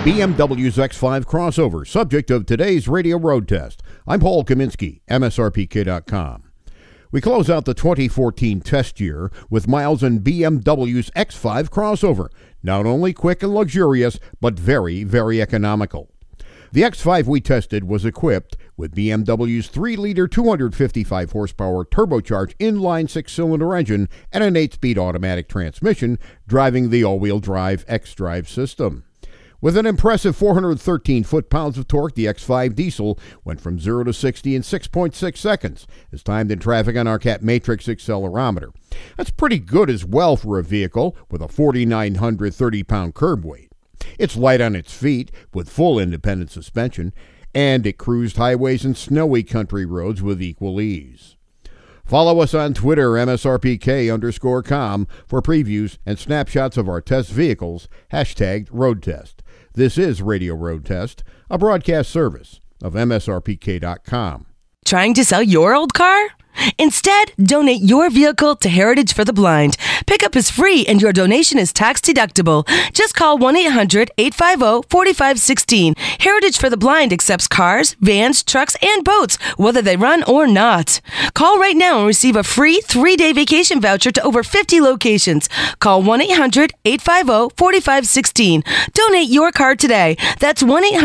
BMW's X5 crossover, subject of today's radio road test. I'm Paul Kaminsky, MSRPK.com. We close out the 2014 test year with miles in BMW's X5 crossover. Not only quick and luxurious, but very, very economical. The X5 we tested was equipped with BMW's 3-liter 255 horsepower turbocharged inline 6-cylinder engine and an 8-speed automatic transmission, driving the all-wheel drive xDrive system. With an impressive 413 foot-pounds of torque, the X5 diesel went from 0 to 60 in 6.6 seconds, as timed in traffic on our Cat Matrix accelerometer. That's pretty good as well for a vehicle with a 4,930-pound curb weight. It's light on its feet with full independent suspension, and it cruised highways and snowy country roads with equal ease. Follow us on Twitter, MSRPK_com, for previews and snapshots of our test vehicles, #RoadTest. This is Radio Road Test, a broadcast service of MSRPK.com. Trying to sell your old car? Instead, donate your vehicle to Heritage for the Blind. Pickup is free and your donation is tax deductible. Just call 1-800-850-4516. Heritage for the Blind accepts cars, vans, trucks, and boats, whether they run or not. Call right now and receive a free 3-day vacation voucher to over 50 locations. Call 1-800-850-4516. Donate your car today. That's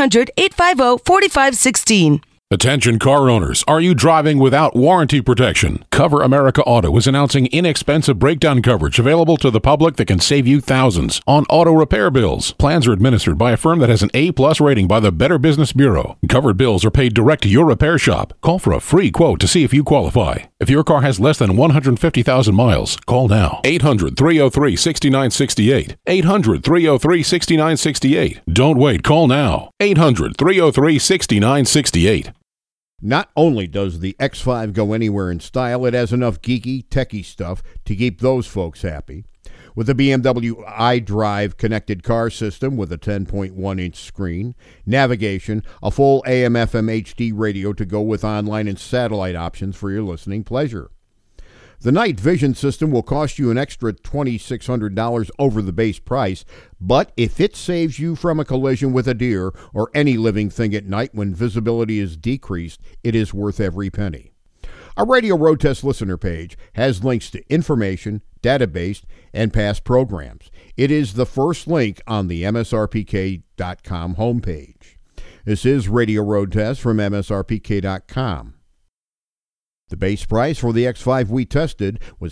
1-800-850-4516. Attention car owners, are you driving without warranty protection? Cover America Auto is announcing inexpensive breakdown coverage available to the public that can save you thousands on auto repair bills. Plans are administered by a firm that has an A+ rating by the Better Business Bureau. Covered bills are paid direct to your repair shop. Call for a free quote to see if you qualify. If your car has less than 150,000 miles, call now. 800-303-6968. 800-303-6968. Don't wait, call now. 800-303-6968. Not only does the X5 go anywhere in style, it has enough geeky, techie stuff to keep those folks happy. With the BMW iDrive connected car system with a 10.1-inch screen, navigation, a full AM/FM HD radio to go with online and satellite options for your listening pleasure. The night vision system will cost you an extra $2,600 over the base price, but if it saves you from a collision with a deer or any living thing at night when visibility is decreased, it is worth every penny. Our Radio Road Test listener page has links to information, database, and past programs. It is the first link on the MSRPK.com homepage. This is Radio Road Test from MSRPK.com. The base price for the X5 we tested was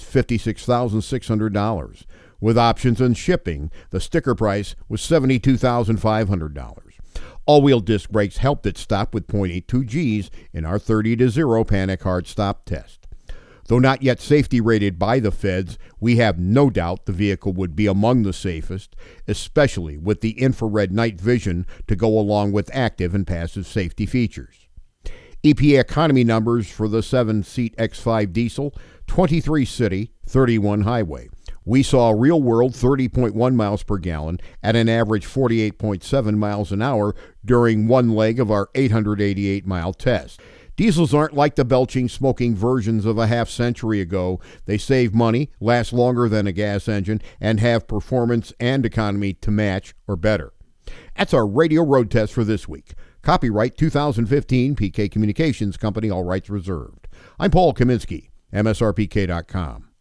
$56,600. With options and shipping, the sticker price was $72,500. All-wheel disc brakes helped it stop with 0.82 Gs in our 30-0 panic hard stop test. Though not yet safety rated by the feds, we have no doubt the vehicle would be among the safest, especially with the infrared night vision to go along with active and passive safety features. EPA economy numbers for the 7-seat X5 diesel, 23 city, 31 highway. We saw real-world 30.1 miles per gallon at an average 48.7 miles an hour during one leg of our 888-mile test. Diesels aren't like the belching, smoking versions of a half-century ago. They save money, last longer than a gas engine, and have performance and economy to match or better. That's our Radio Road Test for this week. Copyright 2015, PK Communications Company, all rights reserved. I'm Paul Kaminsky, MSRPK.com.